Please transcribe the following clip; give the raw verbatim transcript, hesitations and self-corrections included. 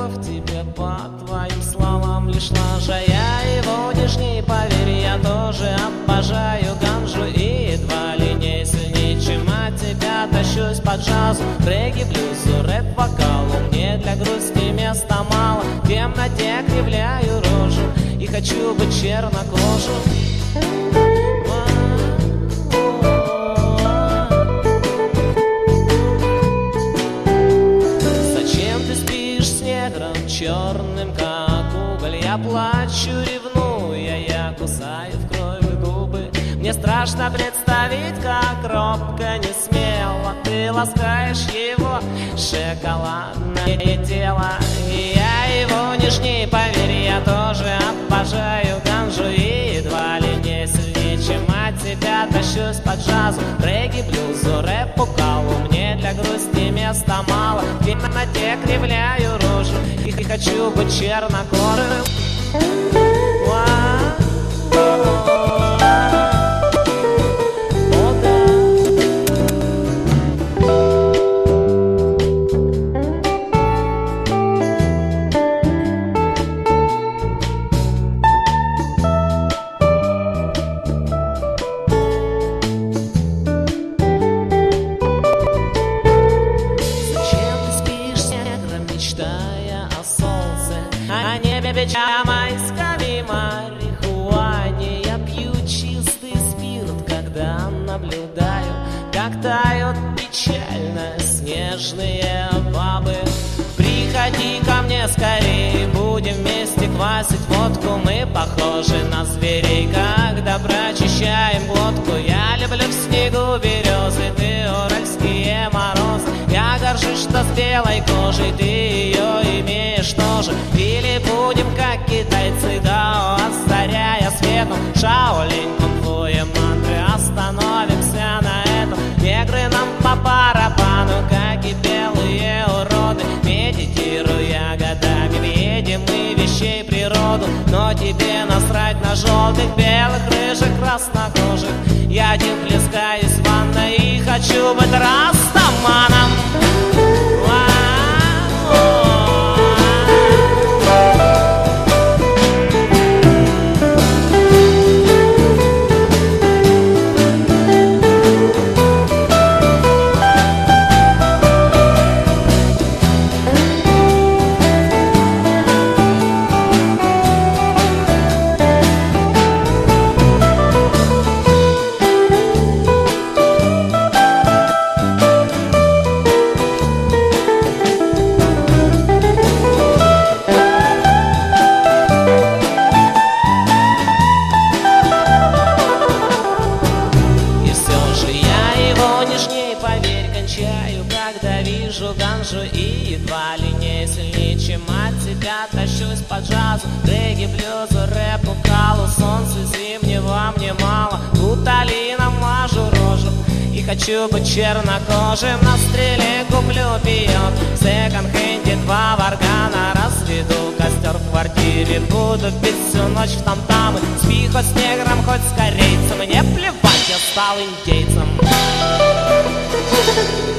любовь тебе, по твоим словам, лишь лажа. Я его нежней, поверь, я тоже обожаю ганжу. И едва ли не сильнее, чем от тебя тащусь по джазу, регги, блюзу, рэп-вокалу. Мне для грусти места мало, в темноте кривляю рожу и хочу быть чернокожим. Черным, как уголь, я плачу, ревнуя, я кусаю в крови губы. Мне страшно представить, как робко, не смело ты ласкаешь его шоколадное тело. И я его нежней, поверь, я тоже обожаю ганжу. И едва ли не сильнее, чем от тебя тащусь по джазу, регги, блюзу, рэпу, калу. Мне для грусти места мало, в темноте кривляю рожу и хочу быть чернокожим. О небе, веча майсками, марихуане. Я пью чистый спирт, когда наблюдаю, как тают печально снежные бабы. Приходи ко мне скорее, будем вместе квасить водку. Мы похожи на зверей, когда прочищаем глотку. Я люблю в снегу березы, ты уральские морозы. Я горжусь, что с белой кожей ты ее имеешь тоже. Или будем как китайцы, да, озаряя светом Шаолинь, кунг-фу и мантры. Остановимся на этом, негры нам по барабану, как и белые уроды. Медитируя годами, видим мы вещей природу. Но тебе насрать на желтых, белых, рыжих, краснокожих. Я один плескаюсь в ванной и хочу быть растаманом. Когда вижу ганжу и едва ли не сильнее, чем от тебя тащусь по джазу, регги, блюзу, рэпу, калу. Солнца зимнего мне мало, гуталином мажу рожу и хочу быть чернокожим. На стреле куплю пиет, в секонд-хенде два варгана. Разведу костер в квартире, буду пить всю ночь в там-тамы. Спи хоть с негром, хоть с корейцем, мне плевать, я стал индейцем.